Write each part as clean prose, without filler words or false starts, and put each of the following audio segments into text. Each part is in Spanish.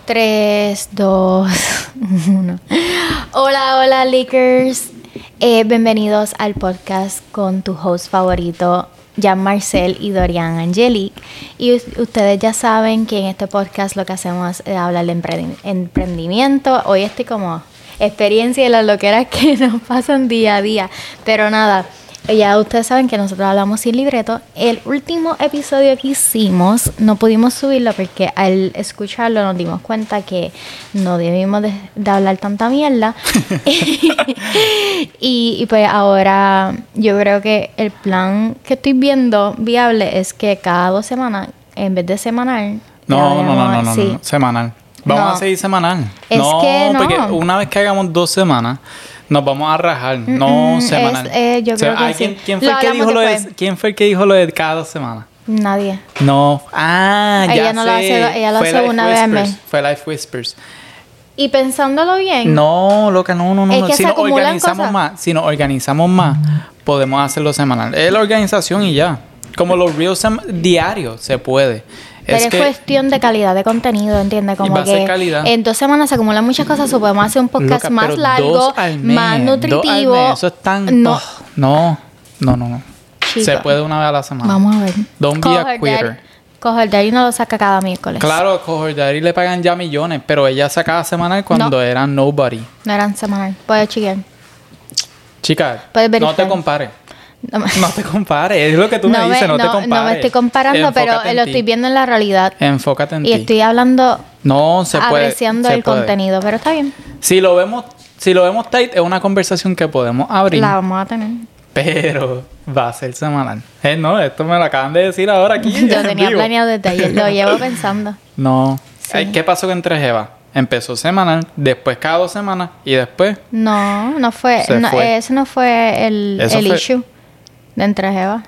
3, 2, 1. Hola, Lickers. Bienvenidos al podcast con tu host favorito, Jan Marcel y Dorian Angelique. Y ustedes ya saben que en este podcast lo que hacemos es hablar de emprendimiento. Hoy estoy como experiencia y las loqueras que nos pasan día a día. Pero nada, ya ustedes saben que nosotros hablamos sin libreto. El último episodio que hicimos no pudimos subirlo porque al escucharlo nos dimos cuenta que no debimos de hablar tanta mierda. y pues ahora yo creo que el plan que estoy viendo viable es que cada 2 semanas, en vez de semanal... No, semanal. Vamos a seguir semanal. Es que no. Porque una vez que hagamos 2 semanas... Nos vamos a rajar, no semanal. Yo creo que sí. ¿Quién fue el que dijo lo de cada 2 semanas? Nadie. No. Ella no sé. Ella lo hace una vez al mes. Fue Life Whispers. Y pensándolo bien. No, loca, no. Es que si nos organizamos más, podemos hacerlo semanal. Es la organización y ya. Como los reels diarios se puede. Pero es cuestión de calidad de contenido, ¿entiendes? Como que en 2 semanas se acumulan muchas cosas, o podemos hacer un podcast loca, más largo, más nutritivo. 2 al mes, eso es tan... No. Chico, se puede una vez a la semana. Vamos a ver. Don't be a quitter. Cohort Diary no lo saca cada miércoles. Claro, Cohort Diary le pagan ya millones, pero ella sacaba semanal cuando eran nobody. No eran semanal. Puedes chequear. Chica, no te compares. No te compares, es lo que tú me dices, no te compares. No me estoy comparando, pero lo estoy viendo en la realidad. Enfócate en ti. Y estoy hablando, apreciando el puede. Contenido, pero está bien. Si lo vemos tight, es una conversación que podemos abrir. La vamos a tener. Pero va a ser semanal. No, esto me lo acaban de decir ahora aquí. Yo tenía planeado desde ayer, lo llevo pensando. No. Sí. ¿Qué pasó con Entre Jevas? Empezó semanal, después cada 2 semanas y después... No fue. Ese no fue el issue de Entre Jevas.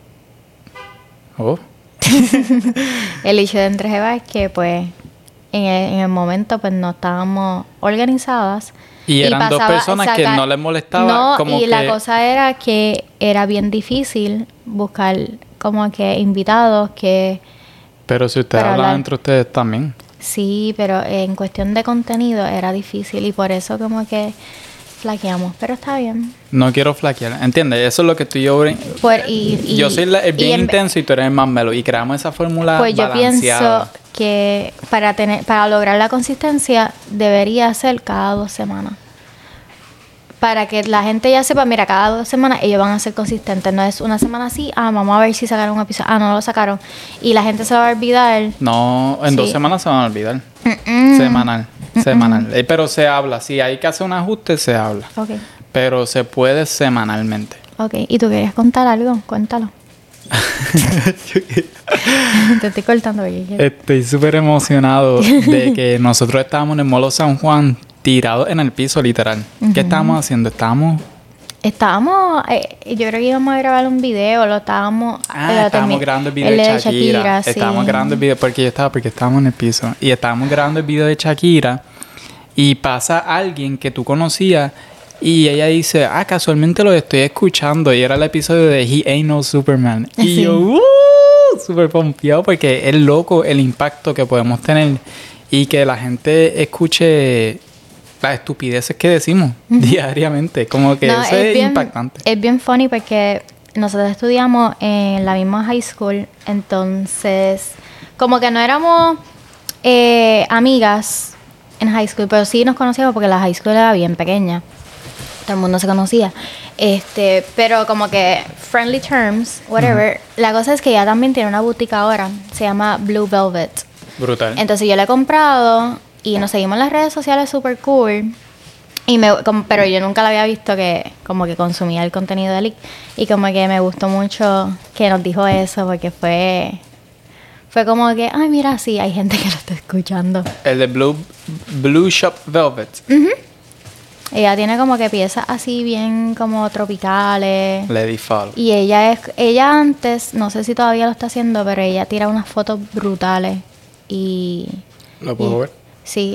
El issue de Entre Jevas es que pues en el momento pues no estábamos organizadas. Y eran 2 personas que no les molestaba. La cosa era que era bien difícil buscar como que invitados que... Pero si ustedes hablan entre ustedes también. Sí, pero en cuestión de contenido era difícil y por eso como que flaqueamos, pero está bien. No quiero flaquear, ¿entiendes? Eso es lo que tú y yo... yo soy el bien intenso y tú eres el más melo y creamos esa fórmula balanceada. Pues yo pienso que para lograr la consistencia debería ser cada 2 semanas. Para que la gente ya sepa, mira, cada 2 semanas ellos van a ser consistentes. No es una semana así, vamos a ver si sacaron un episodio. No lo sacaron. Y la gente se va a olvidar. No, en 2 semanas se van a olvidar. Semanal. Pero se habla. Si hay que hacer un ajuste, se habla. Okay. Pero se puede semanalmente. Ok. ¿Y tú querías contar algo? Cuéntalo. Te estoy cortando. Estoy súper emocionado de que nosotros estábamos en el Molo San Juan tirados en el piso, literal. ¿Qué estábamos haciendo? Estábamos, yo creo que íbamos a grabar un video, estábamos grabando el video de Shakira. Sí. Estábamos grabando el video porque estábamos en el piso. Y estábamos grabando el video de Shakira. Y pasa alguien que tú conocías y ella dice, casualmente lo estoy escuchando. Y era el episodio de He Ain't No Superman. Y yo, súper pompeado porque es loco el impacto que podemos tener. Y que la gente escuche las estupideces que decimos diariamente. Como que eso es impactante. Es bien funny porque nosotros estudiamos en la misma high school. Entonces, como que no éramos amigas en high school, pero sí nos conocíamos porque la high school era bien pequeña. Todo el mundo se conocía. Pero como que friendly terms, whatever. La cosa es que ella también tiene una boutique ahora. Se llama Blue Velvet. Brutal. Entonces yo la he comprado y nos seguimos en las redes sociales super cool. Pero yo nunca la había visto que como que consumía el contenido de Lick. Y como que me gustó mucho que nos dijo eso porque fue como que, mira, sí, hay gente que lo está escuchando. El de Blue Shop Velvet. Ella tiene como que piezas así bien como tropicales. Lady Fall. Y ella antes, no sé si todavía lo está haciendo, pero ella tira unas fotos brutales. ¿Lo puedo ver? Sí,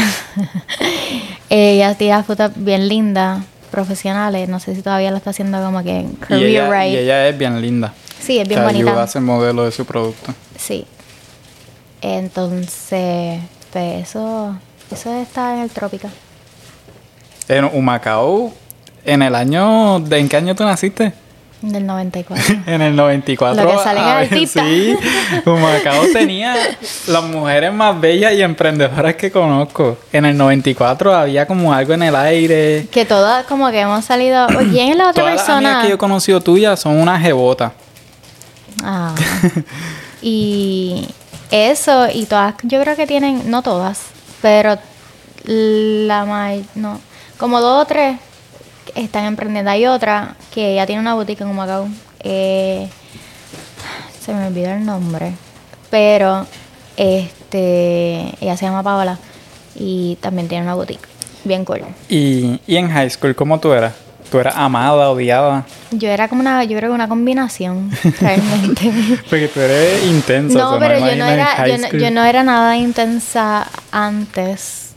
ella tira fotos bien lindas, profesionales. No sé si todavía lo está haciendo como que career right. Y ella es bien linda. Sí, es bien bonita. Ayuda a ser modelo de su producto. Sí. Entonces, Pues eso está en el trópico. En Humacao, ¿en qué año tú naciste? Del 94. En el 94. Lo que salen artistas. Sí, Humacao tenía las mujeres más bellas y emprendedoras que conozco. En el 94 había como algo en el aire. Que todas como que hemos salido... ¿Quién es la otra Todas las persona? amigas que yo he conocido tuyas son unas jebotas. Ah. Y eso, y todas, yo creo que tienen, no todas, pero no, como 2 o 3 están emprendiendo. Hay otra que ya tiene una boutique en Humacao. Se me olvidó el nombre, pero ella se llama Paola y también tiene una boutique bien cool. Y en high school, ¿cómo tú eras? ¿Tú eras amada, odiada? Yo creo que una combinación, realmente. Porque tú eres intensa. No, o sea, pero me imagino en high school. yo no era nada intensa antes.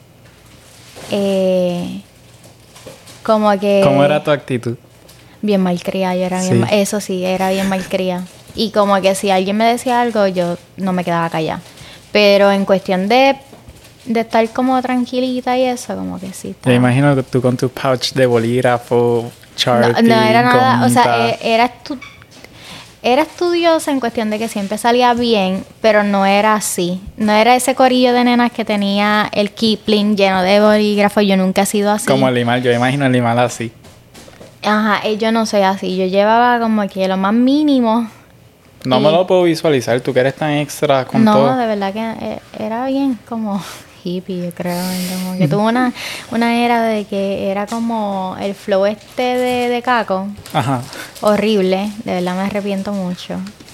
Como que... ¿Cómo era tu actitud? Bien malcriada, yo era Sí. bien... Eso sí, era bien malcriada. Y como que si alguien me decía algo, yo no me quedaba callada. Pero en cuestión de estar como tranquilita y eso, como que sí. Me imagino que tú con tu pouch de bolígrafo, Sharpie, No era nada, o sea, gomita. era estudiosa en cuestión de que siempre salía bien, pero no era así. No era ese corillo de nenas que tenía el Kipling lleno de bolígrafos. Yo nunca he sido así. Como el Limal, yo imagino el Limal así. Ajá, yo no soy así. Yo llevaba como que lo más mínimo. No me lo puedo visualizar, tú que eres tan extra con No, todo. de verdad que era bien como hippie, yo creo. Como que tuvo una era de que era como el flow de Caco. Ajá. Horrible, de verdad me arrepiento mucho.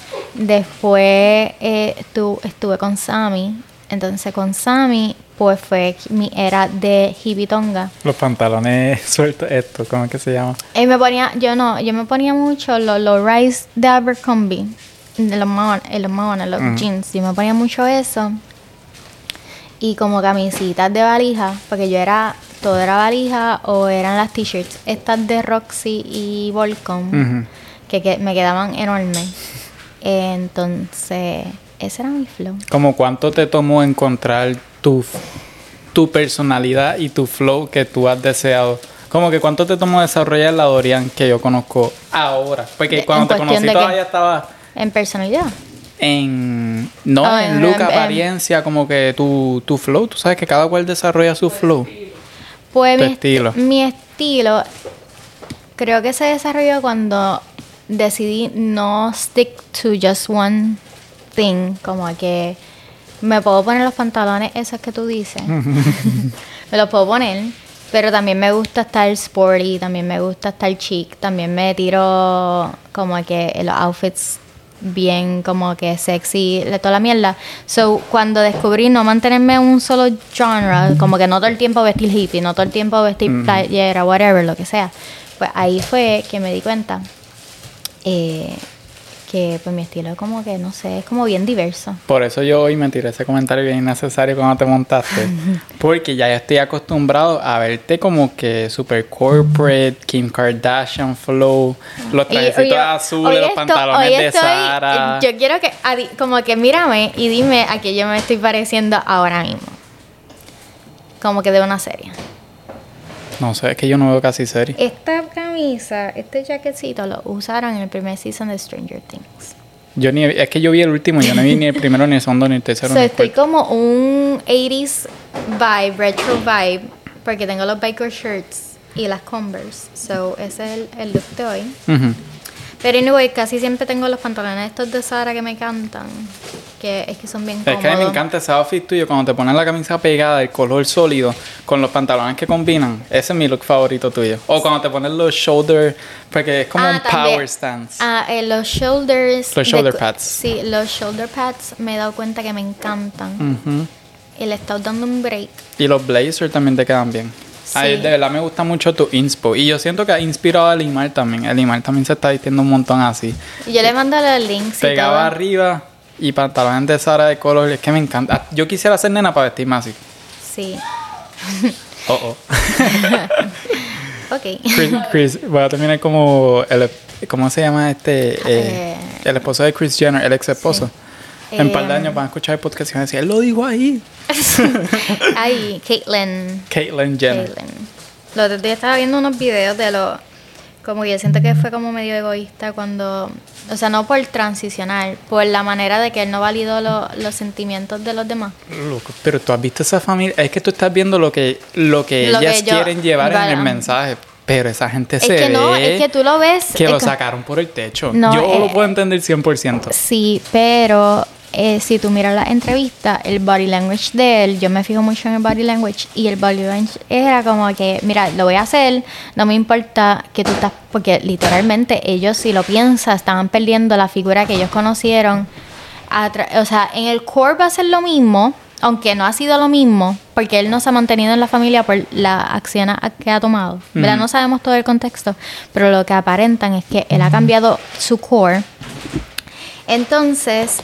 Después estuve con Sammy. Entonces con Sammy, pues fue mi era de hippie tonga. Los pantalones sueltos, ¿cómo es que se llama? Yo me ponía mucho los rise de Abercrombie, de los maones, los jeans. Yo me ponía mucho eso. Y como camisitas de valija, porque todo era valija o eran las t-shirts, estas de Roxy y Volcom, que me quedaban enormes. Entonces, ese era mi flow. ¿Cómo cuánto te tomó encontrar tu personalidad y tu flow que tú has deseado? Como que cuánto te tomó desarrollar la Dorian que yo conozco ahora. Porque cuando te conocí todavía estaba... ¿En personalidad? En look, apariencia, como que tu flow. Tú sabes que cada cual desarrolla su flow. Pues estilo. Mi estilo creo que se desarrolló cuando decidí no stick to just one thing. Como que me puedo poner los pantalones esos que tú dices. Me los puedo poner. Pero también me gusta estar sporty, también me gusta estar chic. También me tiro como que los outfits bien como que sexy, toda la mierda. So, cuando descubrí no mantenerme en un solo genre, como que no todo el tiempo vestir hippie, no todo el tiempo vestir playera, whatever, lo que sea, pues ahí fue que me di cuenta que pues mi estilo es como que, no sé, es como bien diverso. Por eso yo hoy me tiré ese comentario bien innecesario cuando te montaste. Porque ya estoy acostumbrado a verte como que super corporate, Kim Kardashian flow, los trajecitos azules, los pantalones de Zara. Yo quiero que, como que mírame y dime a qué yo me estoy pareciendo ahora mismo. Como que de una serie. No sé, es que yo no veo casi serie. Esta camisa, este jaquecito lo usaron en el primer season de Stranger Things. Es que yo vi el último, yo no vi ni el primero, ni el segundo, ni el tercero, ni el Estoy cuarto. como un 80s vibe, retro vibe, porque tengo los biker shirts y las Converse. So, ese es el look de hoy. Ujú. Pero anyway, casi siempre tengo los pantalones estos de Zara que me encantan, que es que son bien cómodos. Es que a mí me encanta ese outfit tuyo cuando te pones la camisa pegada, el color sólido, con los pantalones que combinan. Ese es mi look favorito tuyo. O cuando te pones los shoulder, porque es como un también. power stance. Los shoulders. Los shoulder pads. Sí, los shoulder pads me he dado cuenta que me encantan. Ujú. Y le he estado dando un break. Y los blazers también te quedan bien. Sí. A mí de verdad me gusta mucho tu inspo. Y yo siento que ha inspirado a Limar también. El Limar también se está vistiendo un montón así. Y yo le mando los links y Pegado todo. arriba y pantalones de Zara de color. Es que me encanta. Yo quisiera ser nena para vestirme así. Sí. Oh. Ok. Chris, voy a terminar como ¿cómo se llama el esposo de Kris Jenner, el ex esposo? Sí. En un par de años van a escuchar el podcast y van a decir, él lo dijo ahí. Ay, Caitlyn Jenner. Los otros días estaba viendo unos videos de lo... Como que yo siento que fue como medio egoísta cuando... O sea, no por transicionar, por la manera de que él no validó los sentimientos de los demás. Loco, pero tú has visto esa familia... Es que tú estás viendo lo que ellas quieren llevar en el mensaje. Pero esa gente se ve... No, es que tú lo ves... Que lo sacaron por el techo. No, yo lo puedo entender 100%. Sí, pero... si tú miras la entrevista, el body language de él, yo me fijo mucho en el body language, y el body language era como que, mira, lo voy a hacer, no me importa que tú estás, porque literalmente ellos, si lo piensas, estaban perdiendo la figura que ellos conocieron. O sea, en el core va a ser lo mismo, aunque no ha sido lo mismo, porque él no se ha mantenido en la familia por la acción que ha tomado. ¿Verdad? No sabemos todo el contexto, pero lo que aparentan es que él ha cambiado su core. Entonces,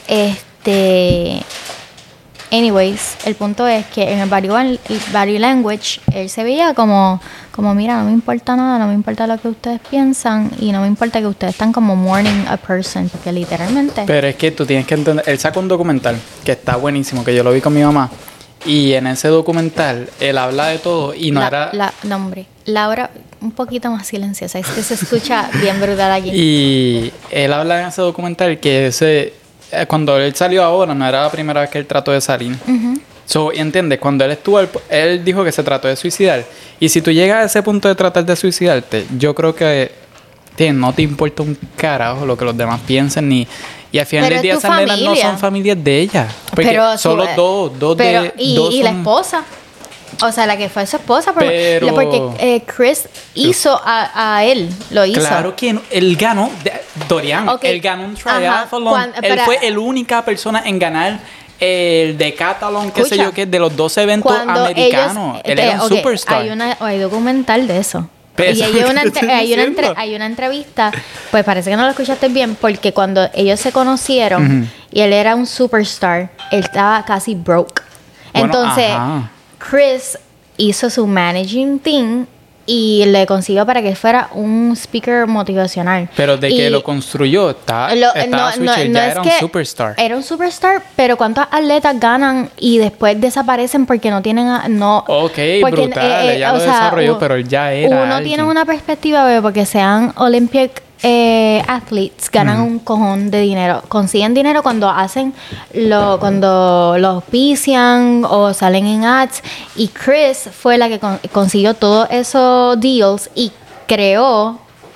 anyways, el punto es que en el body language él se veía como mira, no me importa nada, no me importa lo que ustedes piensan y no me importa que ustedes están como mourning a person, porque literalmente... Pero es que tú tienes que entender, él sacó un documental que está buenísimo, que yo lo vi con mi mamá, y en ese documental él habla de todo y Laura, un poquito más silenciosa, es que se escucha bien brutal aquí. Y él habla en ese documental que cuando él salió ahora, no era la primera vez que él trató de salir. ¿Entiendes? Cuando él dijo que se trató de suicidar. Y si tú llegas a ese punto de tratar de suicidarte, yo creo que no te importa un carajo lo que los demás piensen, y al final del día esas nenas no son familias de ella. Porque pero solo dos y la esposa. O sea, la que fue su esposa, porque Chris hizo a él, lo hizo. Claro que él ganó, Dorian, él ganó un triathlon. Él fue la única persona en ganar el decathlon, qué sé yo qué, de los 12 eventos americanos. Él era un superstar. Hay documental de eso. Pero y hay una entrevista, pues parece que no lo escuchaste bien, porque cuando ellos se conocieron y él era un superstar, él estaba casi broke. Entonces... Chris hizo su managing team y le consiguió para que fuera un speaker motivacional. Pero de que lo construyó, estaba era un superstar. Era un superstar, pero ¿cuántos atletas ganan y después desaparecen porque no tienen... brutal, ella lo desarrolló, pero él ya era Uno alguien. tiene una perspectiva, porque sean Olympic athletes, ganan un cojón de dinero. Consiguen dinero cuando cuando los auspician o salen en ads. Y Chris fue la que consiguió todos esos deals y creó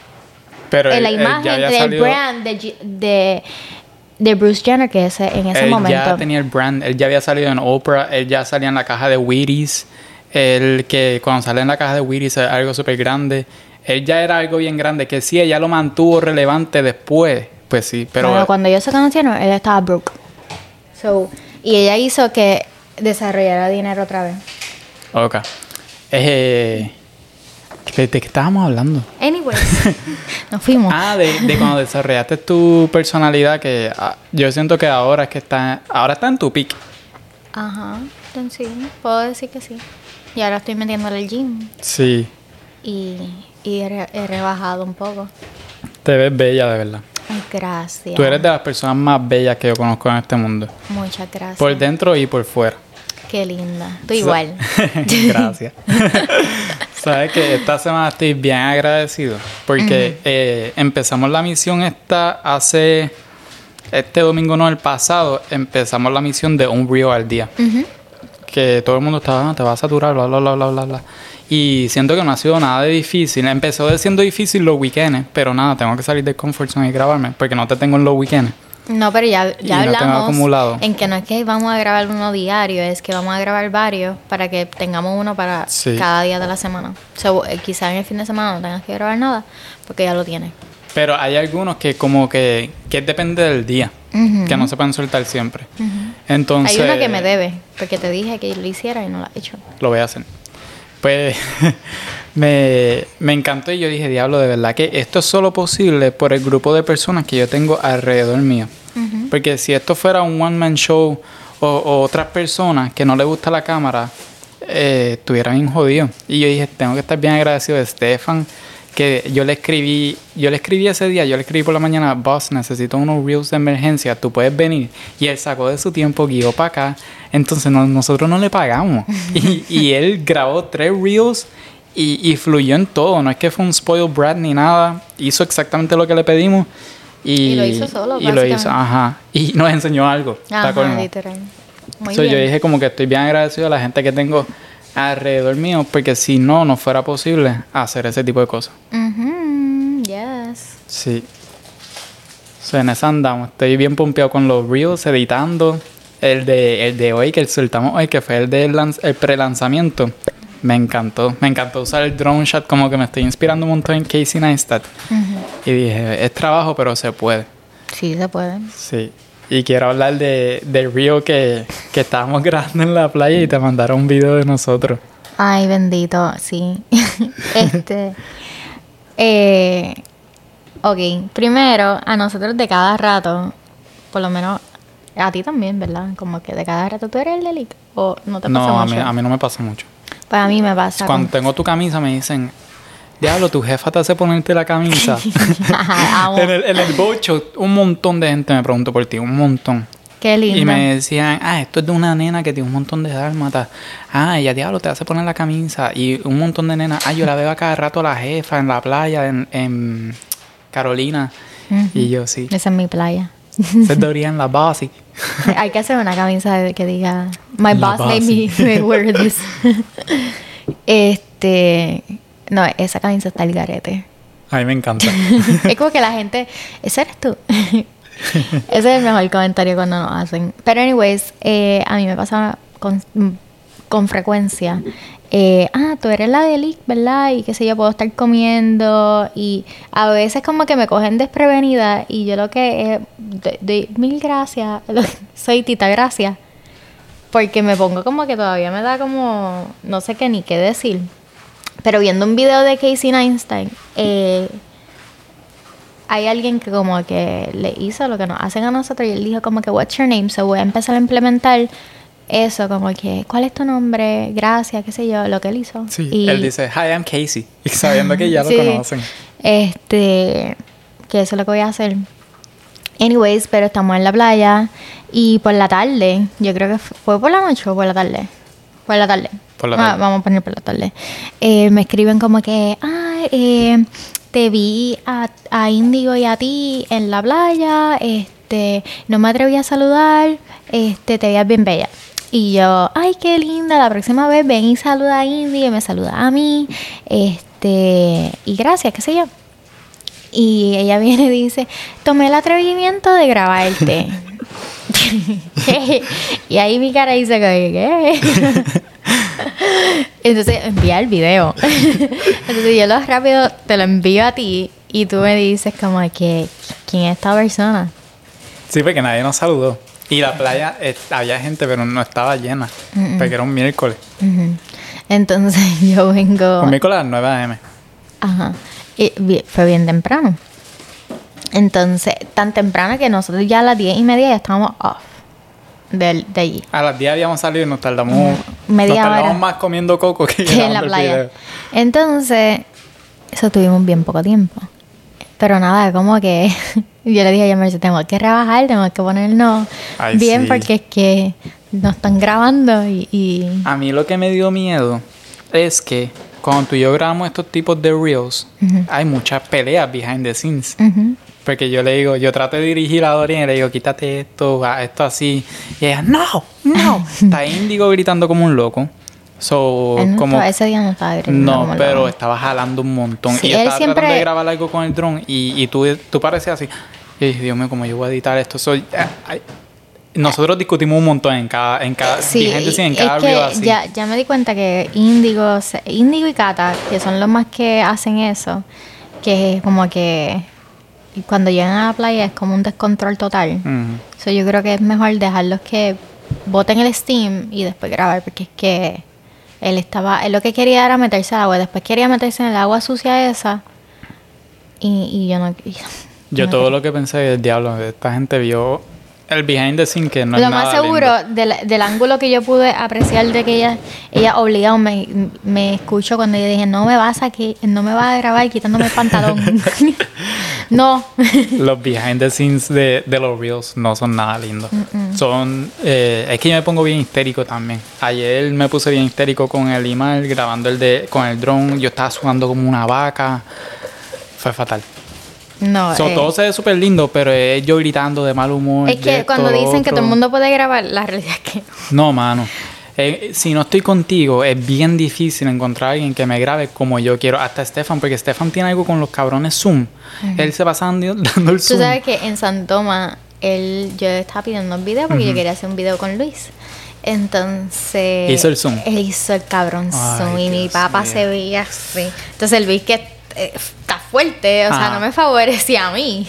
la imagen del brand de Bruce Jenner, que en ese momento. Él ya tenía el brand, él ya había salido en Oprah, él ya salía en la caja de Wheaties. Que cuando sale en la caja de Wheaties es algo súper grande. Él ya era algo bien grande, que sí, ella lo mantuvo relevante después, pues sí, pero cuando ellos se conocieron, él estaba broke. Y ella hizo que desarrollara dinero otra vez. Ok. ¿De qué estábamos hablando? Anyways, nos fuimos. De cuando desarrollaste tu personalidad, que yo siento que ahora es que está en tu peak. Ajá, sí, puedo decir que sí. Y ahora estoy metiéndole el gym. Sí. Y he rebajado un poco. Te ves bella, de verdad. Ay, gracias. Tú eres de las personas más bellas que yo conozco en este mundo. Muchas gracias. Por dentro y por fuera. Qué linda. Tú igual. Gracias. Sabes que esta semana estoy bien agradecido porque empezamos la misión este domingo, no, el pasado, empezamos la misión de un reel al día. Que todo el mundo estaba, te va a saturar, bla, bla, bla, bla, bla, bla. Y siento que no ha sido nada de difícil. Empezó siendo difícil los weekends, pero nada, tengo que salir del comfort zone y grabarme, porque no te tengo en los weekends. No, pero ya hablamos acumulado. En que no es que vamos a grabar uno diario, es que vamos a grabar varios para que tengamos uno para cada día de la semana. Quizás en el fin de semana no tengas que grabar nada, porque ya lo tienes. Pero hay algunos que como que depende del día, que no se pueden soltar siempre. Entonces, hay uno que me debe, porque te dije que lo hiciera y no lo he hecho. Lo voy a hacer. Pues me encantó y yo dije, diablo, de verdad que esto es solo posible por el grupo de personas que yo tengo alrededor mío. Porque si esto fuera un one-man show o otras personas que no les gusta la cámara, estuvieran bien jodidos. Y yo dije, tengo que estar bien agradecido de Stefan, que yo le escribí ese día, yo le escribí por la mañana, boss, necesito unos reels de emergencia, tú puedes venir. Y él sacó de su tiempo, guió para acá, entonces nosotros no le pagamos. y él grabó 3 reels y fluyó en todo, no es que fue un spoiled brat ni nada, hizo exactamente lo que le pedimos. Y lo hizo solo, y lo hizo, ajá. Y nos enseñó algo. Ajá, literal. Muy So, bien. yo dije como que estoy bien agradecido a la gente que tengo alrededor mío, porque si no fuera posible hacer ese tipo de cosas. Yes. Sí. So, en esa andamos. Estoy bien pompeado con los reels, editando. El de hoy, que soltamos hoy, que fue el pre-lanzamiento. Me encantó usar el drone shot, como que me estoy inspirando un montón en Casey Neistat. Y dije, es trabajo, pero se puede. Sí, se puede. Sí. Y quiero hablar del reel que estábamos grabando en la playa y te mandaron un video de nosotros. Ay, bendito, sí. Ok, primero, a nosotros de cada rato, por lo menos a ti también, ¿verdad? Como que de cada rato tú eres el delic, o no te pasa mucho. No, a mí no me pasa mucho. Pues a mí me pasa. Cuando tengo tu camisa me dicen, diablo, tu jefa te hace ponerte la camisa. Amo. en el bocho, un montón de gente me preguntó por ti, un montón. Qué lindo. Y me decían, esto es de una nena que tiene un montón de dálmatas. Ella, diablo, te hace poner la camisa. Y un montón de nenas, yo la veo a cada rato a la jefa en la playa, en Carolina. Y yo, sí. Esa es mi playa. Se deberían la base. Hay que hacer una camisa que diga My La boss made me wear this. No, esa camisa está el garete. A mí me encanta. Es como que la gente, ¿ese eres tú? Ese es el mejor comentario cuando nos hacen. Pero anyways, a mí me pasa con frecuencia. Tú eres la de Lick, ¿verdad? Y qué sé yo, puedo estar comiendo. Y a veces como que me cogen desprevenida. Y yo lo que doy mil gracias. Soy Tita Gracias. Porque me pongo como que todavía me da como... No sé qué ni qué decir. Pero viendo un video de Casey Neistat, hay alguien que como que le hizo lo que nos hacen a nosotros. Y él dijo como que, what's your name? So voy a empezar a implementar eso, como que, ¿cuál es tu nombre? Gracias, qué sé yo, lo que él hizo. Sí, y él dice, hi, I'm Casey. Y sabiendo que ya lo conocen. Que eso es lo que voy a hacer. Anyways, pero estamos en la playa. Y por la tarde, yo creo que fue por la noche o por la tarde. Por la tarde. Por la tarde. Vamos a poner por la tarde. Me escriben como que, te vi a Índigo y a ti en la playa, no me atreví a saludar, te veías bien bella. Y yo, ay, qué linda, la próxima vez ven y saluda a Índigo y me saluda a mí, y gracias, qué sé yo. Y ella viene y dice, tomé el atrevimiento de grabarte. Y ahí mi cara dice, ¿qué? Entonces envía el video. Entonces yo rápido te lo envío a ti y tú me dices como que ¿quién es esta persona? Sí, porque nadie nos saludó. Y la playa había gente, pero no estaba llena. Porque era un miércoles. Entonces yo vengo... Un miércoles a las 9 a.m. Ajá. Y fue bien temprano. Entonces, tan temprano que nosotros ya a las 10:30 ya estábamos off de allí. A las 10 habíamos salido y nos tardamos media hora más comiendo coco que en la playa. Entonces, eso tuvimos bien poco tiempo. Pero nada, como que yo le dije a Yamerce, tenemos que trabajar, tenemos que ponernos bien, sí, porque es que nos están grabando y... A mí lo que me dio miedo es que cuando tú y yo grabamos estos tipos de reels, hay muchas peleas behind the scenes. Porque yo le digo, yo trato de dirigir a Dorian y le digo, quítate esto, esto así. Y ella, no. Está Índigo gritando como un loco. Ese día no estaba gritando como pero loco. estaba jalando un montón. Sí, y yo estaba tratando de grabar algo con el dron y tú parecías así. Y dije, Dios mío, ¿cómo yo voy a editar esto? Nosotros discutimos un montón en cada sí, en cada reel así. Ya me di cuenta que Índigo y Cata, que son los más que hacen eso, que como que cuando llegan a la playa es como un descontrol total. Yo creo que es mejor dejarlos que boten el steam y después grabar, porque es que él lo que quería era meterse al agua, después quería meterse en el agua sucia esa y yo no... Yo todo lo que pensé es, diablo, esta gente vio El behind the scene que no es Lo nada más seguro, lindo. del ángulo que yo pude apreciar de que ella obligado me escuchó cuando yo dije, no me vas a grabar quitándome el pantalón. No. Los behind the scenes de los reels no son nada lindos. Son... es que yo me pongo bien histérico también. Ayer me puse bien histérico con el Imar, grabando con el drone. Yo estaba sudando como una vaca. Fue fatal. No, Todo se ve súper lindo, pero es yo gritando de mal humor. es que cuando dicen que todo el mundo puede grabar, la realidad es que no, mano. Si no estoy contigo, es bien difícil encontrar a alguien que me grabe como yo quiero. Hasta Stefan, porque Stefan tiene algo con los cabrones Zoom. Él se pasa dando el Zoom. Tú sabes que en San Tomás, yo estaba pidiendo un video porque yo quería hacer un video con Luis. Entonces... ¿Hizo el Zoom? Él hizo el cabrón Zoom y mi papá se veía así. Entonces el Luis que está fuerte, o sea, no me favorecía a mí.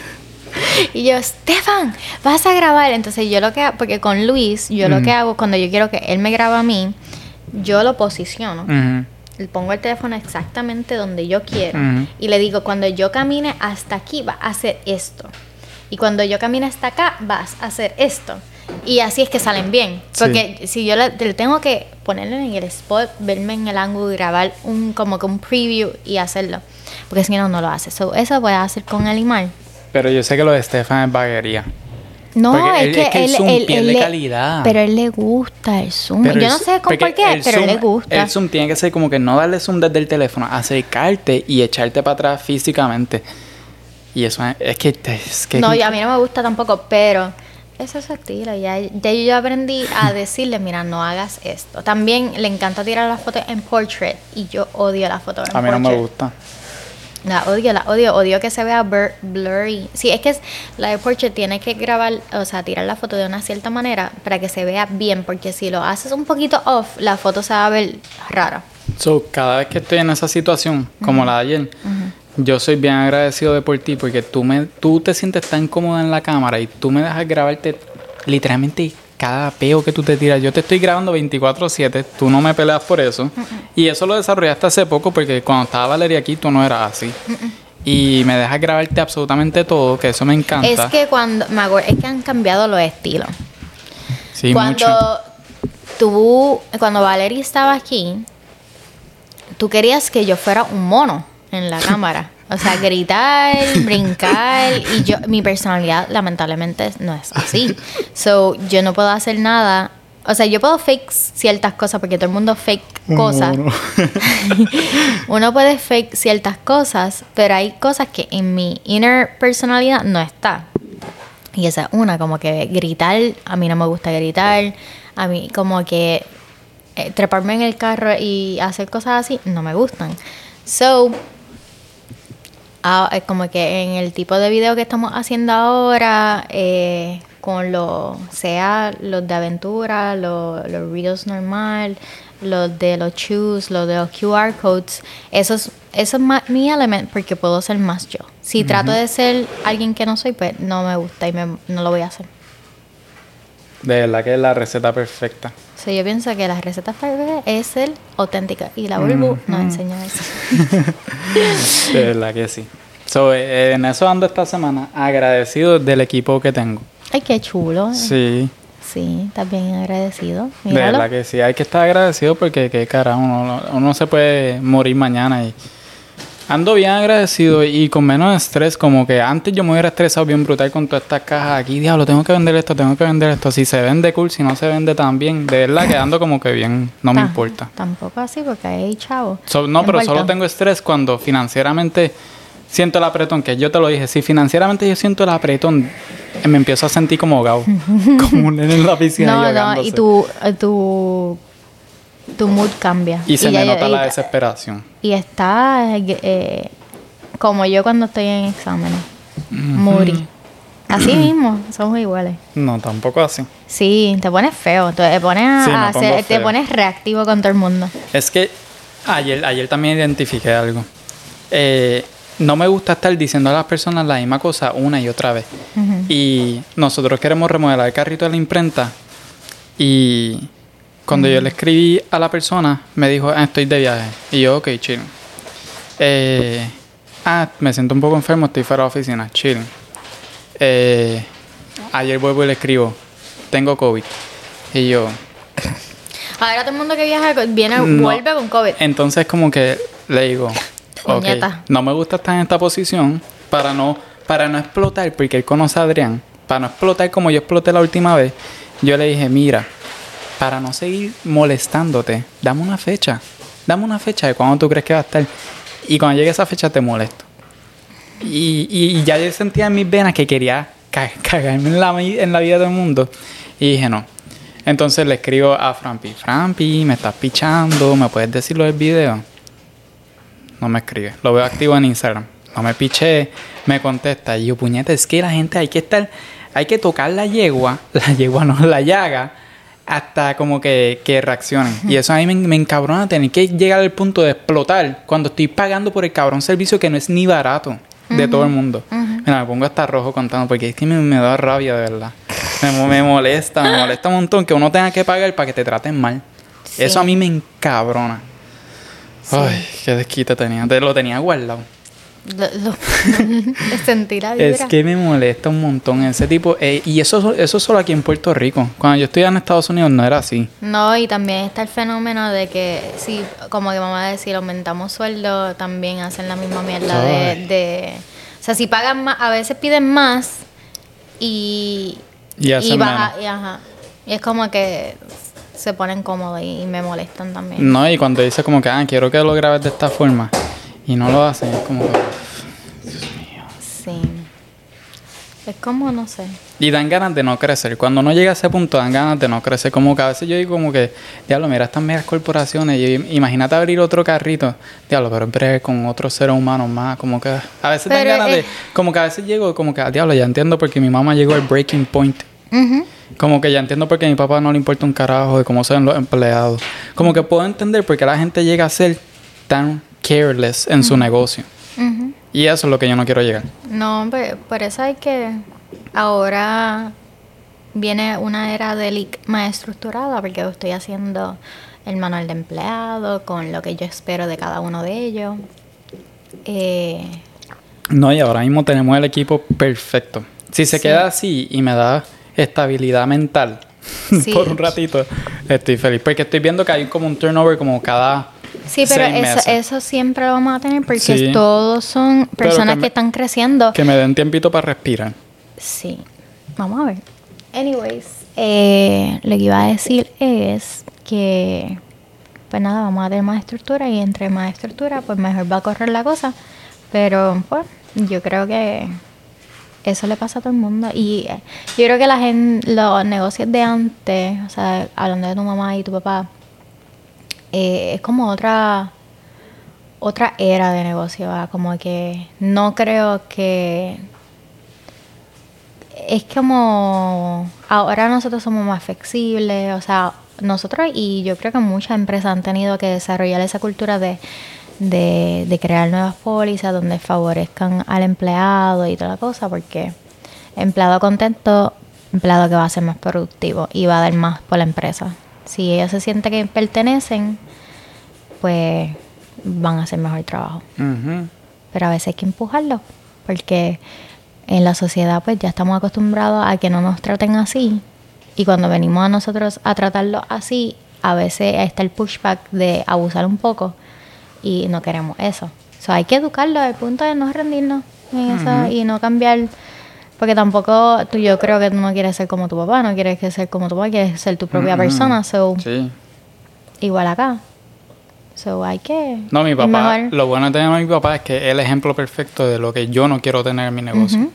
Y yo, Stefan, vas a grabar. Entonces yo lo que hago, porque con Luis, yo lo que hago cuando yo quiero que él me grabe a mí, yo lo posiciono. Le pongo el teléfono exactamente donde yo quiero. Y le digo, cuando yo camine hasta aquí, vas a hacer esto. Y cuando yo camine hasta acá, vas a hacer esto. Y así es que salen bien. Porque si yo le tengo que ponerlo en el spot, verme en el ángulo y grabar como que un preview y hacerlo. Porque si no, no lo hace. Eso voy a hacer con el Imar. Pero yo sé que lo de Stefan es vaguería. No, porque es que el Zoom pierde calidad. Pero a él le gusta el Zoom. Yo no sé por qué, pero a él le gusta. El Zoom tiene que ser como que no darle Zoom desde el teléfono, acercarte y echarte para atrás físicamente. Y eso es que... No, y a mí no me gusta tampoco, pero... Eso es su estilo. Ya yo aprendí a decirle, mira, no hagas esto. También le encanta tirar las fotos en portrait. Y yo odio las fotos en portrait. A mí no me gusta. La odio que se vea blurry. Sí, es que la de portrait tiene que grabar, o sea, tirar la foto de una cierta manera para que se vea bien. Porque si lo haces un poquito off, la foto se va a ver rara. Cada vez que estoy en esa situación, como la de ayer... Yo soy bien agradecido de por ti porque tú te sientes tan cómoda en la cámara y tú me dejas grabarte literalmente cada peo que tú te tiras. Yo te estoy grabando 24/7, tú no me peleas por eso. Y eso lo desarrollaste hace poco porque cuando estaba Valeria aquí tú no eras así. Y me dejas grabarte absolutamente todo, que eso me encanta. Es que es que han cambiado los estilos. Sí, mucho. Cuando Valeria estaba aquí, tú querías que yo fuera un mono en la cámara. O sea, gritar, brincar. Y mi personalidad, lamentablemente, no es así. Yo no puedo hacer nada. O sea, yo puedo fake ciertas cosas porque todo el mundo fake cosas. Uno puede fake ciertas cosas, pero hay cosas que en mi inner personalidad no está. Y esa es una, como que gritar. A mí no me gusta gritar. A mí como que treparme en el carro y hacer cosas así no me gustan. Como que en el tipo de video que estamos haciendo ahora, con los de aventura, los reels normal, los de los shoes, los de los QR codes, eso es mi element porque puedo ser más yo. Si trato de ser alguien que no soy, pues no me gusta y no lo voy a hacer. De verdad que es la receta perfecta. So, yo pienso que la receta perfecta es ser auténtica y la Bulbu nos enseña eso. De verdad que sí. En eso ando esta semana, agradecido del equipo que tengo. Ay, qué chulo. Sí. Sí, estás bien agradecido. Míralo. De verdad que sí, hay que estar agradecido porque qué carajo, uno se puede morir mañana y ando bien agradecido y con menos estrés, como que antes yo me hubiera estresado bien brutal con todas estas cajas aquí, diablo, tengo que vender esto, si se vende cool, si no se vende tan bien, de verdad que ando como que bien, no me importa. Tampoco así porque hay chavos. No, pero solo tengo estrés cuando financieramente siento el apretón, que yo te lo dije, si financieramente yo siento el apretón, me empiezo a sentir como ahogado, como un nene en la piscina. No, y tu mood cambia. Y se me nota la desesperación. Y está como yo cuando estoy en exámenes. Moody. Así mismo, somos iguales. No, tampoco así. Sí, te pones feo, te pones reactivo con todo el mundo. Es que ayer también identifiqué algo. No me gusta estar diciendo a las personas la misma cosa una y otra vez. Y nosotros queremos remodelar el carrito de la imprenta y cuando yo le escribí a la persona, me dijo, estoy de viaje. Y yo, ok, chill. Me siento un poco enfermo, estoy fuera de la oficina, chill. ayer vuelvo y le escribo, tengo COVID. Y yo... Ahora todo el mundo que viaja vuelve con COVID. Entonces como que le digo, ok, Puñeta. no me gusta estar en esta posición para no explotar, porque él conoce a Adrián, para no explotar como yo exploté la última vez. Yo le dije, mira, para no seguir molestándote, dame una fecha de cuándo tú crees que va a estar. Y cuando llegue esa fecha te molesto. Y ya yo sentía en mis venas que quería cagarme en la vida del mundo. Y dije, no. Entonces le escribo a Frampi, me estás pichando, ¿me puedes decir lo del video? No me escribe. Lo veo activo en Instagram. No me piché, me contesta. Y yo, puñeta, es que la gente hay que tocar la llaga, hasta como que reaccionen. Y eso a mí me encabrona tener que llegar al punto de explotar cuando estoy pagando por el cabrón servicio que no es ni barato de todo el mundo. Mira, me pongo hasta rojo contando porque es que me da rabia, de verdad. Me molesta un montón que uno tenga que pagar para que te traten mal. Sí. Eso a mí me encabrona. Sí. Ay, qué desquite tenía. Lo tenía guardado. Sentir la vibra. Es que me molesta un montón ese tipo. Y eso solo aquí en Puerto Rico. Cuando yo estudiaba en Estados Unidos no era así. No, y también está el fenómeno de que si, como que vamos a decir, aumentamos sueldo, también hacen la misma mierda de o sea, si pagan más, a veces piden más y baja, y es como que se ponen cómodos y me molestan también. No, y cuando dice como que quiero que lo grabes de esta forma y no lo hacen, es como que Dios mío. Sí. Es como, no sé. Y dan ganas de no crecer. Cuando uno llega a ese punto, dan ganas de no crecer. Como que a veces yo digo como que, diablo, mira estas megas corporaciones. Y imagínate abrir otro carrito. Diablo, pero es con otros seres humanos más. Como que a veces dan ganas de... Como que a veces llego como que, diablo, ya entiendo porque mi mamá llegó al breaking point. Como que ya entiendo porque a mi papá no le importa un carajo de cómo sean los empleados. Como que puedo entender por qué la gente llega a ser tan careless en su negocio. Y eso es lo que yo no quiero llegar. No, pero por eso hay que... Ahora viene una era de leak más estructurada porque estoy haciendo el manual de empleado con lo que yo espero de cada uno de ellos. No, y ahora mismo tenemos el equipo perfecto. Si se queda así y me da estabilidad mental por un ratito, estoy feliz. Porque estoy viendo que hay como un turnover como cada... Sí, pero eso siempre lo vamos a tener porque todos son personas que están creciendo. Que me den tiempito para respirar. Sí, vamos a ver. Anyways, lo que iba a decir es que, pues nada, vamos a tener más estructura y entre más estructura, pues mejor va a correr la cosa. Pero, pues, yo creo que eso le pasa a todo el mundo. Y yo creo que los negocios de antes, o sea, hablando de tu mamá y tu papá, es como otra era de negocio, ¿verdad? Como que no creo que... Es como ahora nosotros somos más flexibles, o sea, nosotros y yo creo que muchas empresas han tenido que desarrollar esa cultura de crear nuevas pólizas donde favorezcan al empleado y toda la cosa, porque empleado contento, empleado que va a ser más productivo y va a dar más por la empresa. Si ellos se sienten que pertenecen, pues van a hacer mejor trabajo. Pero a veces hay que empujarlo, porque en la sociedad pues ya estamos acostumbrados a que no nos traten así, y cuando venimos a nosotros a tratarlo así, a veces está el pushback de abusar un poco y no queremos eso. So, hay que educarlo al punto de no rendirnos en eso y no cambiar, porque tampoco yo creo que tú no quieres ser como tu papá, no quieres ser como tu papá, quieres ser tu propia persona. So, igual acá. So, hay que... No, mi papá, lo bueno de tener a mi papá es que es el ejemplo perfecto de lo que yo no quiero tener en mi negocio.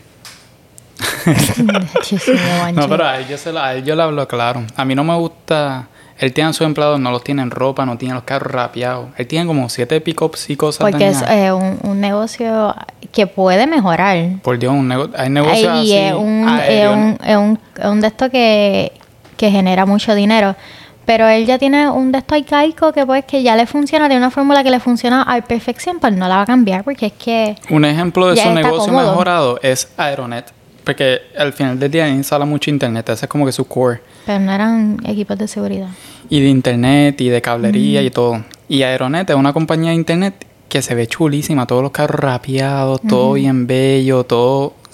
No, pero a él yo le hablo claro. A mí no me gusta... Él tiene a sus empleados, no los tiene en ropa, no tiene los carros rapeados. Él tiene como 7 pick-ups y cosas. Porque es un negocio que puede mejorar. Por Dios, hay negocios así. Y es un de estos que genera mucho dinero. Pero él ya tiene un de estos arcaico que ya le funciona, tiene una fórmula que le funciona a la perfección, pues no la va a cambiar porque es que... Un ejemplo de su negocio mejorado es Aeronet. Porque al final del día instala mucho internet, ese es como que su core. Pero no eran equipos de seguridad. Y de internet, y de cablería, y todo. Y Aeronet es una compañía de internet que se ve chulísima, todos los carros rapeados, todo bien bello, todo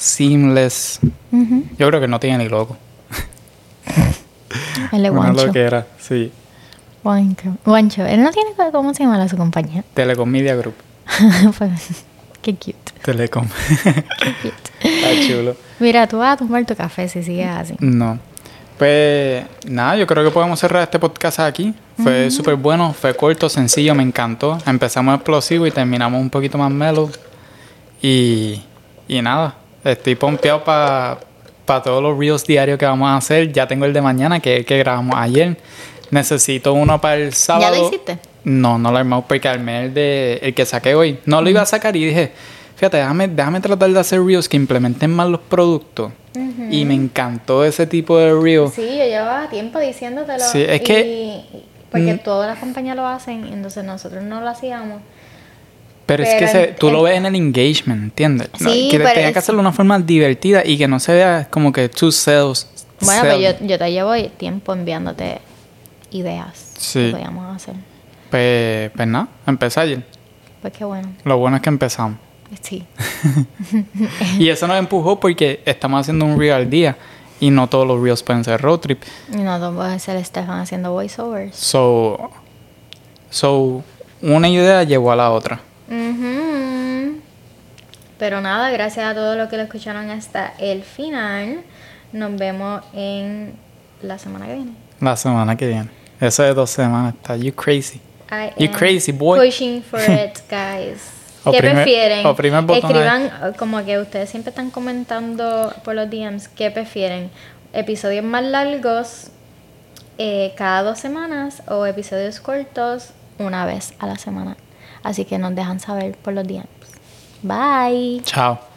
seamless. Yo creo que no tiene ni logo. El de Una Juancho. loquera, sí. Juancho. Él no tiene... ¿Cómo se llama su compañía? Telecom Media Group. Pues, qué cute. Telecom. Qué cute. Está chulo. Mira, tú vas a tomar tu café si sigues así. No. Pues nada, yo creo que podemos cerrar este podcast aquí. Fue súper bueno, fue corto, sencillo, me encantó. Empezamos explosivo y terminamos un poquito más mellow. Y nada, estoy pompeado para todos los reels diarios que vamos a hacer. Ya tengo el de mañana, que es el que grabamos ayer. Necesito uno para el sábado. ¿Ya lo hiciste? No lo he armado porque armé el que saqué hoy. No lo iba a sacar y dije, fíjate, déjame tratar de hacer reels que implementen más los productos. Y me encantó ese tipo de reel. Sí, yo llevaba tiempo diciéndotelo. Sí, es que... Porque todas las compañías lo hacen, entonces nosotros no lo hacíamos. Pero es que tú lo ves en el engagement, ¿entiendes? Sí, que pero tenía que hacerlo de una forma divertida y que no se vea como que two sales. Bueno, pues yo te llevo tiempo enviándote ideas Sí. que podíamos hacer. Pues nada, empecé ayer. Pues qué bueno. Lo bueno es que empezamos. Sí. Y eso nos empujó porque estamos haciendo un reel al día y no todos los reels pueden ser road trip. Y no te puedes hacer Estefan haciendo voiceovers. So, una idea llevó a la otra. Pero nada, gracias a todos los que lo escucharon hasta el final. Nos vemos en la semana que viene. La semana que viene. Eso de 2 semanas está. You crazy. You am crazy, boy. Pushing for it, guys. ¿Qué prefieren? Oprime el botón Escriban, como que ustedes siempre están comentando por los DMs, ¿qué prefieren? ¿Episodios más largos cada 2 semanas o episodios cortos una vez a la semana? Así que nos dejan saber por los DMs. Bye. Chao.